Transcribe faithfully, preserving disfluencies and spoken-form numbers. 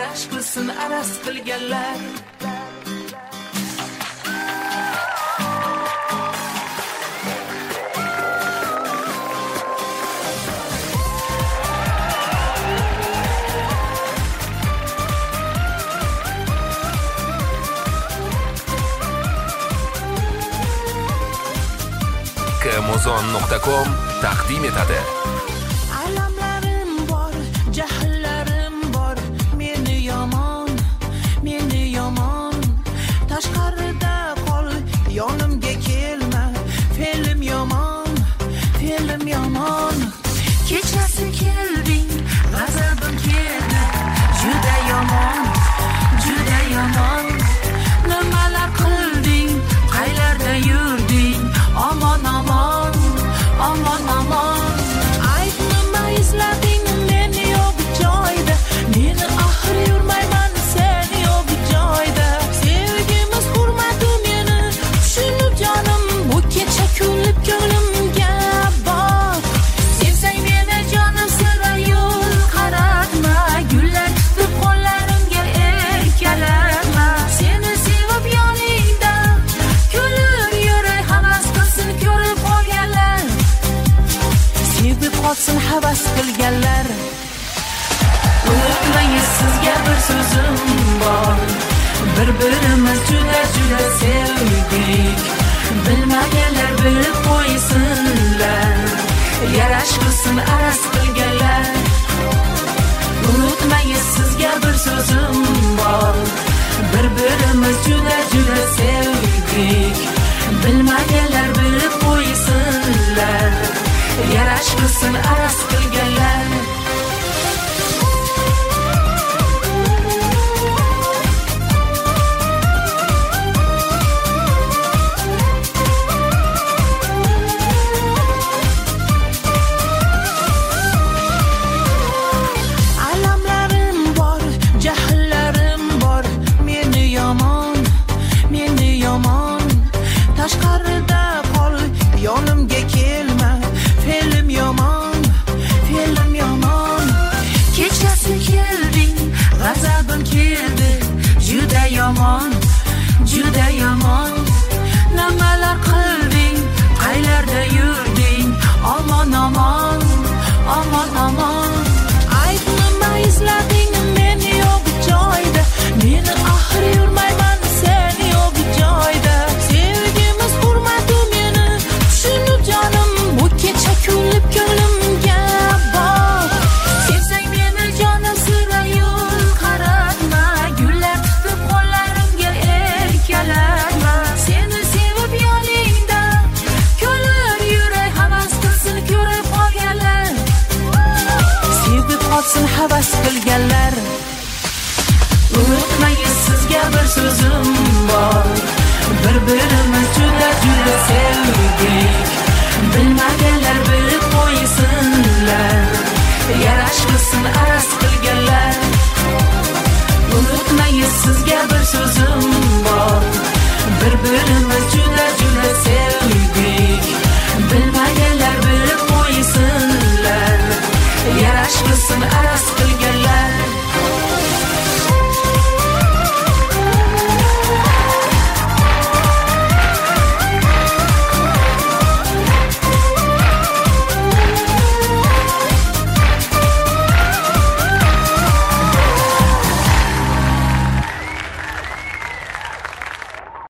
yarash qilsin aras qilganlar. amazon nuqta com taqdim etadi. Alamlarim bor, jahllarim bor, meni yomon, meni yomon. Tashqarida qol, yonimga kelma, fe'lim yomon, fe'lim yomon. Kechasi kelding, g'azabim keldi, juda yomon, juda yomon. Nimalar qilding, qaylarda yurding, aman aman, aman aman. Ayt nima izlading, meni yo'q joyda, meni axir yurmayman sen yo'q joyda. Sevgimiz hurmatu meni tushunib jonim, bu kecha kulib ko'nglimga bor. Sevsang meni jonim sira yo'l qaratma, gullar tutib qo'llarimga erkalatma. Seni sevib yoningda kulib yuray, havas qilsin ko'rib qolganlar, sevib qolsin havas qilganlar. Unutmaysiz sizga bir so'zim bor, bir-birimiz juda juda sevdik. Bilmaganlar bilib qo'ysinlar, yarash qilsin aras qilganlar. Unutmaysiz sizga bir so'zim bor, bir-birimiz juda juda sevdik. Bilmaganlar bilib qo'ysinlar, yarash qilsin aras qilganlar. Alamlarim bor, jahllarim bor, meni yomon, meni yomon. Tashqarida qol, yonimga kelma, fe'lim yomon, fe'lim yomon. Kechasi kelding, g'azabim keldi, juda yomon, juda yomon. Nimalar qilding, qaylarda yurding, aman aman, aman aman. Ayt nima izlading, meni yo'q joyda, meni axir yurmayman sen yo'q joyda. Sevgimiz hurmatu meni tushunib jonim, bu kecha kulib ko'nglimga bor. Sevsang meni jonim sira yo'l qaratma, gullar tutib qo'llarimga erkalatma. Seni sevib yoningda kulib yuray, havas qilsin ko'rib qolganlar, sevib qolsin havas qilganlar. Unutmaysiz sizga bir so'zim bor, bir-birimiz juda juda sevdik. Bilmagan